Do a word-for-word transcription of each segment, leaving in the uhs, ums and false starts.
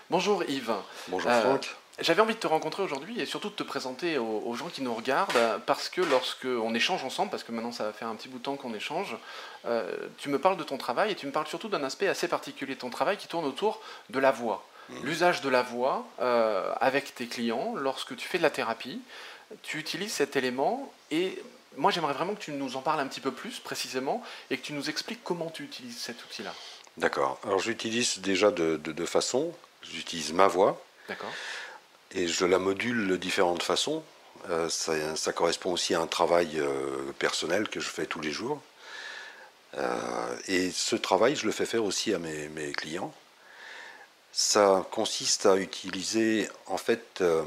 Bonjour Yves. Bonjour Euh, Franck. J'avais envie de te rencontrer aujourd'hui et surtout de te présenter aux, aux gens qui nous regardent euh, parce que lorsque on échange ensemble, parce que maintenant ça va faire un petit bout de temps qu'on échange, euh, tu me parles de ton travail et tu me parles surtout d'un aspect assez particulier de ton travail qui tourne autour de la voix. Mhm. L'usage de la voix euh, avec tes clients, lorsque tu fais de la thérapie, tu utilises cet élément et moi j'aimerais vraiment que tu nous en parles un petit peu plus précisément et que tu nous expliques comment tu utilises cet outil-là. D'accord. Alors j'utilise déjà de de deux façons. J'utilise ma voix D'accord? et je la module de différentes façons. Euh, ça, ça correspond aussi à un travail euh, personnel que je fais tous les jours. Euh, et ce travail, je le fais faire aussi à mes, mes clients. Ça consiste à utiliser en fait euh,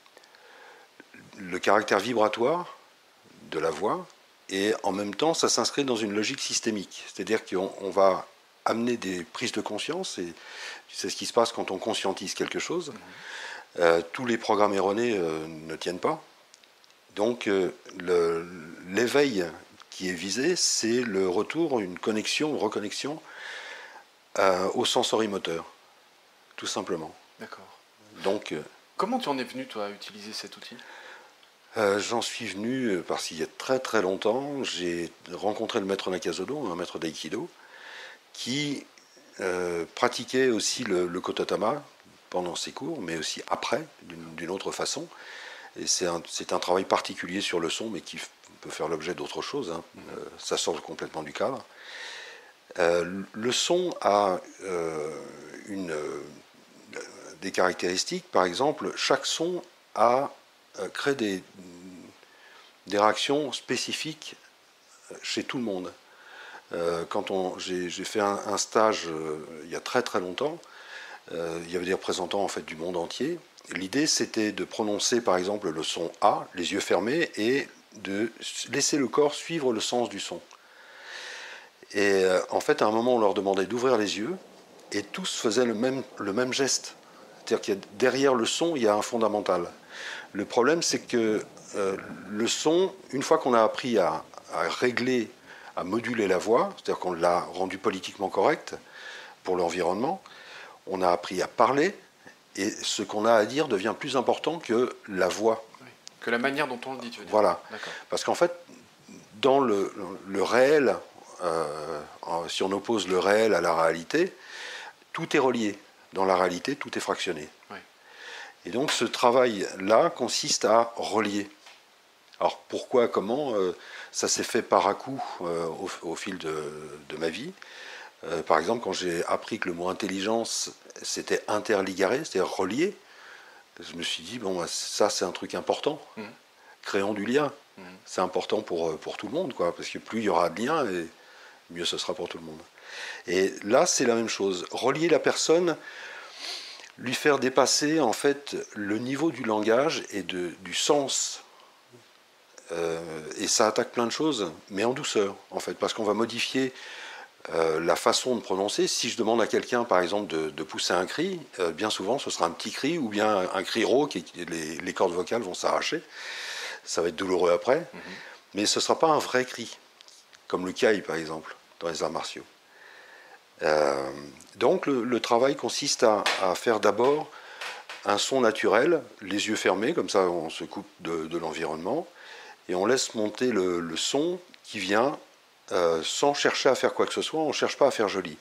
le caractère vibratoire de la voix et en même temps ça s'inscrit dans une logique systémique. C'est-à-dire qu'on on va amener des prises de conscience et c'est ce qui se passe quand on conscientise quelque chose. Euh, tous les programmes erronés euh, ne tiennent pas. Donc euh, le- l'éveil qui est visé, c'est le retour, une connexion, une reconnexion euh, au sensorimoteur, tout simplement. D'accord. Donc euh, Comment tu en es venu toi à utiliser cet outil? euh, j'en suis venu euh, parce qu'il y a très très longtemps, j'ai rencontré le maître Nakazodo, un maître d'aïkido, qui euh, pratiquait aussi le, le kototama pendant ses cours, mais aussi après, d'une d'une autre façon. Et c'est un, c'est un travail particulier sur le son, mais qui peut faire l'objet d'autre chose. Hein. Mhm. Euh, ça sort complètement du cadre. Euh, le son a euh, une, euh, des caractéristiques. Par exemple, chaque son a euh, créé des, des réactions spécifiques chez tout le monde. Euh, quand on, j'ai, j'ai fait un, un stage euh, il y a très très longtemps, euh, il y avait des représentants en fait du monde entier. L'idée c'était de prononcer par exemple le son A, les yeux fermés, et de laisser le corps suivre le sens du son. Et euh, en fait à un moment on leur demandait d'ouvrir les yeux et tous faisaient le même, le même geste. C'est-à-dire qu'il y a, derrière le son il y a un fondamental. Le problème c'est que euh, le son, une fois qu'on a appris à, à régler, à moduler la voix, c'est-à-dire qu'on l'a rendu politiquement correct pour l'environnement, on a appris à parler, et ce qu'on a à dire devient plus important que la voix. Oui. Que la manière dont on le dit, tu veux dire. Voilà. D'accord. Parce qu'en fait, dans le, le réel, euh, si on oppose le réel à la réalité, tout est relié. Dans la réalité, tout est fractionné. Oui. Et donc ce travail-là consiste à relier. Alors pourquoi, comment euh, ça s'est fait par à coup euh, au, au, fil de, de ma vie. Euh, par exemple, quand j'ai appris que le mot intelligence c'était interligaré, c'est-à-dire relié, je me suis dit, bon, ça c'est un truc important. Mmh. Créons du lien. Mmh. C'est important pour, pour tout le monde, quoi, parce que plus il y aura de liens, et mieux ce sera pour tout le monde. Et là, c'est la même chose. Relier la personne, lui faire dépasser en fait le niveau du langage et de, du sens. Euh, et ça attaque plein de choses, mais en douceur, en fait, parce qu'on va modifier euh, la façon de prononcer. Si je demande à quelqu'un, par exemple, de, de pousser un cri, euh, bien souvent, ce sera un petit cri ou bien un, un cri rauque et les, les cordes vocales vont s'arracher. Ça va être douloureux après, mm-hmm. mais ce ne sera pas un vrai cri, comme le kai, par exemple, dans les arts martiaux. Euh, donc, le, le travail consiste à, à faire d'abord un son naturel, les yeux fermés, comme ça on se coupe de, de l'environnement, et on laisse monter le, le son qui vient euh, sans chercher à faire quoi que ce soit, on ne cherche pas à faire joli.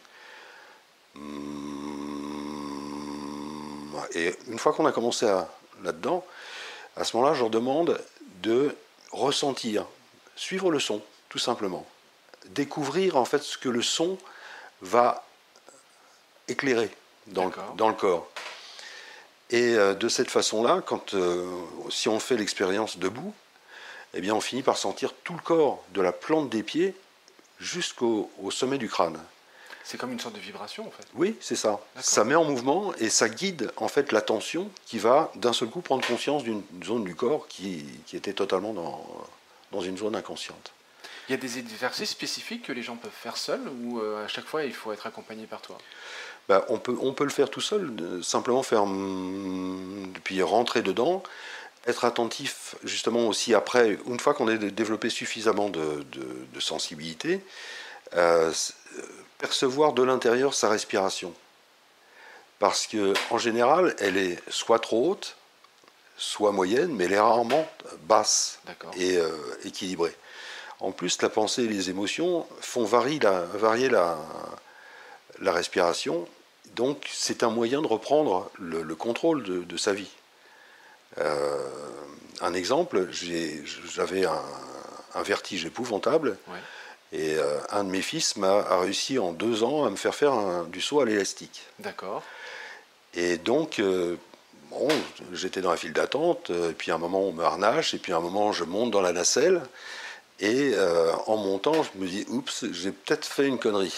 Et une fois qu'on a commencé à, là-dedans, à ce moment-là, je leur demande de ressentir, suivre le son, tout simplement. Découvrir en fait ce que le son va éclairer dans, le, dans le corps. Et euh, de cette façon-là, quand, euh, si on fait l'expérience debout, eh bien on finit par sentir tout le corps, de la plante des pieds jusqu'au au sommet du crâne. C'est comme une sorte de vibration en fait. Oui, c'est ça. Ça met en mouvement et ça guide en fait l'attention qui va d'un seul coup prendre conscience d'une zone du corps qui, qui était totalement dans, dans une zone inconsciente. Il y a des exercices spécifiques que les gens peuvent faire seuls ou euh, à chaque fois il faut être accompagné par toi? Ben, on, peut, on peut le faire tout seul, simplement faire, puis rentrer dedans, être attentif justement aussi après, une fois qu'on a développé suffisamment de, de, de sensibilité, euh, percevoir de l'intérieur sa respiration. parce qu'en général, elle est soit trop haute, soit moyenne, mais elle est rarement basse et euh, équilibrée. En plus, la pensée et les émotions font varier la, varier la, la respiration, donc c'est un moyen de reprendre le, le contrôle de, de sa vie. Euh, un exemple, j'avais un, un vertige épouvantable, ouais. et euh, un de mes fils m'a réussi en deux ans à me faire faire un, du saut à l'élastique. D'accord. Et donc, euh, bon, j'étais dans la file d'attente, et puis à un moment on me harnache, et puis à un moment je monte dans la nacelle, et euh, en montant je me dis, oups, j'ai peut-être fait une connerie.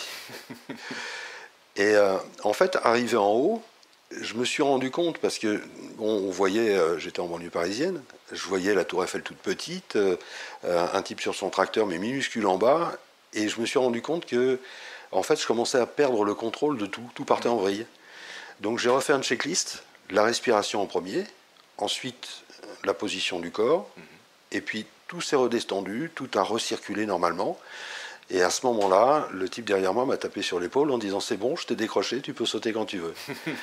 Et euh, en fait, arrivé en haut, je me suis rendu compte, parce que bon, on voyait, euh, j'étais en banlieue parisienne, je voyais la tour Eiffel toute petite, euh, un type sur son tracteur mais minuscule en bas, et je me suis rendu compte que, en fait, je commençais à perdre le contrôle de tout, tout partait en vrille. Donc j'ai refait un checklist, la respiration en premier, ensuite la position du corps, et puis tout s'est redescendu, tout a recirculé normalement. Et à ce moment-là, le type derrière moi m'a tapé sur l'épaule en disant « C'est bon, je t'ai décroché, tu peux sauter quand tu veux. »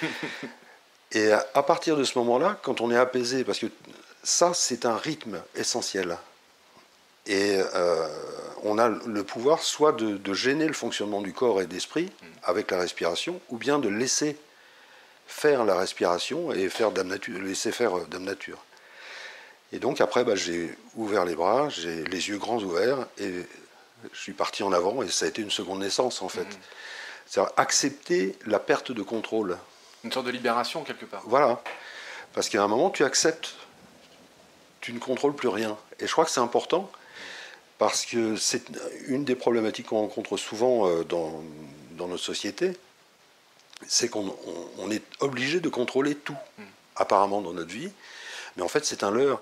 Et à partir de ce moment-là, quand on est apaisé, parce que ça, c'est un rythme essentiel. Et euh, on a le pouvoir soit de, de gêner le fonctionnement du corps et d'esprit avec la respiration, ou bien de laisser faire la respiration et faire Dame Nature, laisser faire Dame Nature. Et donc après, bah, j'ai ouvert les bras, j'ai les yeux grands ouverts, et je suis parti en avant, et ça a été une seconde naissance, en fait. Mmh. C'est-à-dire accepter la perte de contrôle. Une sorte de libération, quelque part. Voilà. Parce qu'à un moment, tu acceptes. Tu ne contrôles plus rien. Et je crois que c'est important, parce que c'est une des problématiques qu'on rencontre souvent dans, dans notre société, c'est qu'on on, on est obligé de contrôler tout, mmh. apparemment, dans notre vie. Mais en fait, c'est un leurre.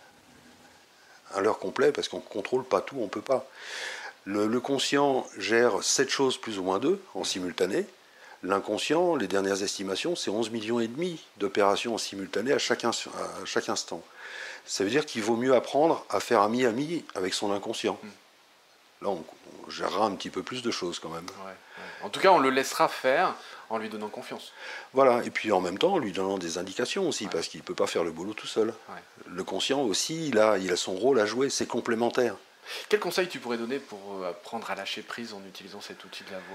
Un leurre complet, parce qu'on ne contrôle pas tout, on ne peut pas. Le, le conscient gère sept choses plus ou moins deux en simultané. L'inconscient, les dernières estimations, c'est onze millions et demi d'opérations en simultané à chaque, à chaque instant. Ça veut dire qu'il vaut mieux apprendre à faire ami-ami avec son inconscient. Là, on, on gérera un petit peu plus de choses quand même. Ouais, ouais. En tout cas, on le laissera faire en lui donnant confiance. Voilà, et puis en même temps, en lui donnant des indications aussi, ouais. parce qu'il ne peut pas faire le boulot tout seul. Ouais. Le conscient aussi, il a, il a son rôle à jouer, c'est complémentaire. Quel conseil tu pourrais donner pour apprendre à lâcher prise en utilisant cet outil de la voix ?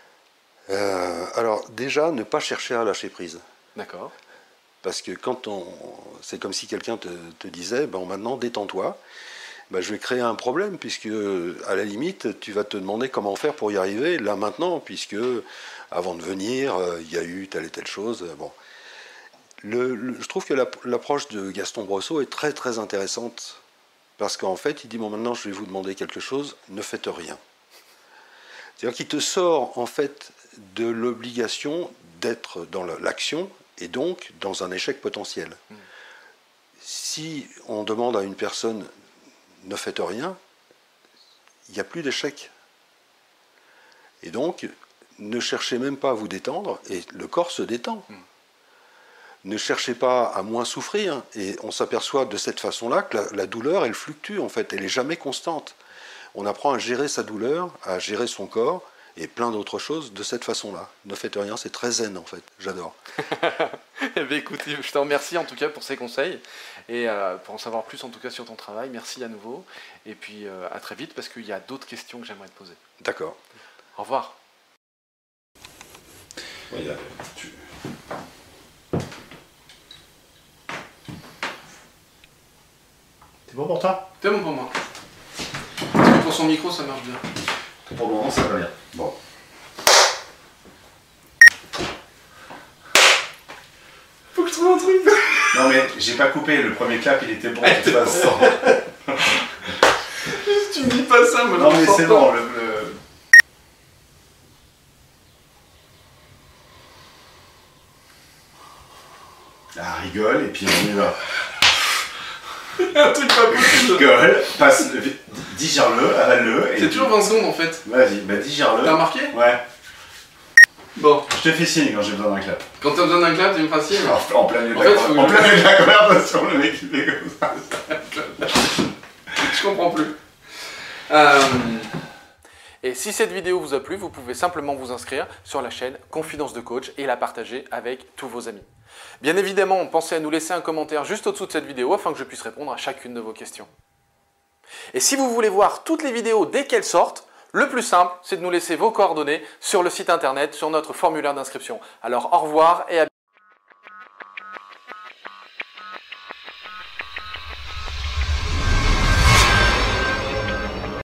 euh, Alors déjà, ne pas chercher à lâcher prise. D'accord. Parce que quand on, c'est comme si quelqu'un te, te disait, bon maintenant détends-toi, ben, je vais créer un problème, puisque à la limite, tu vas te demander comment faire pour y arriver, là maintenant, puisque avant de venir, il y a eu telle et telle chose. Bon. Le, le, je trouve que la, l'approche de Gaston Brosseau est très très intéressante. Parce qu'en fait, il dit, bon, maintenant, je vais vous demander quelque chose, ne faites rien. C'est-à-dire qu'il te sort, en fait, de l'obligation d'être dans l'action, et donc dans un échec potentiel. Mmh. Si on demande à une personne, ne faites rien, il n'y a plus d'échec. Et donc, ne cherchez même pas à vous détendre, et le corps se détend. Mmh. Ne cherchez pas à moins souffrir, et on s'aperçoit de cette façon-là que la, la douleur, elle fluctue en fait, elle n'est jamais constante. On apprend à gérer sa douleur, à gérer son corps, et plein d'autres choses de cette façon-là. Ne faites rien, c'est très zen en fait, j'adore. Eh bien, écoute, je te remercie en tout cas pour ces conseils, et euh, pour en savoir plus en tout cas sur ton travail, merci à nouveau, et puis euh, à très vite, parce qu'il y a d'autres questions que j'aimerais te poser. D'accord. Au revoir. Oui, là, tu... C'est bon pour toi ? C'est bon pour moi. Parce que pour son micro, ça marche bien. Pour le moment, ça va bien. Bon. Faut que je trouve un truc. Non mais j'ai pas coupé, le premier clap il était bon de toute façon. Tu me dis pas ça, moi. Non mais c'est bon, le... le... Ah, rigole et puis on y va. Un truc pas possible. Rigole, passe, digère-le, avale-le. C'est toujours vingt secondes en fait. Vas-y, bah digère-le. T'as remarqué ? Ouais. Bon. Je te fais signe quand j'ai besoin d'un clap. Quand t'as besoin d'un clap, tu me feras signe. En, en plein milieu de, en la, fait, en plein milieu de la conversation, le mec il fait comme ça. Je comprends plus. Euh... Et si cette vidéo vous a plu, vous pouvez simplement vous inscrire sur la chaîne Confidence de Coach et la partager avec tous vos amis. Bien évidemment, pensez à nous laisser un commentaire juste au-dessous de cette vidéo afin que je puisse répondre à chacune de vos questions. Et si vous voulez voir toutes les vidéos dès qu'elles sortent, le plus simple, c'est de nous laisser vos coordonnées sur le site internet, sur notre formulaire d'inscription. Alors au revoir et à bientôt.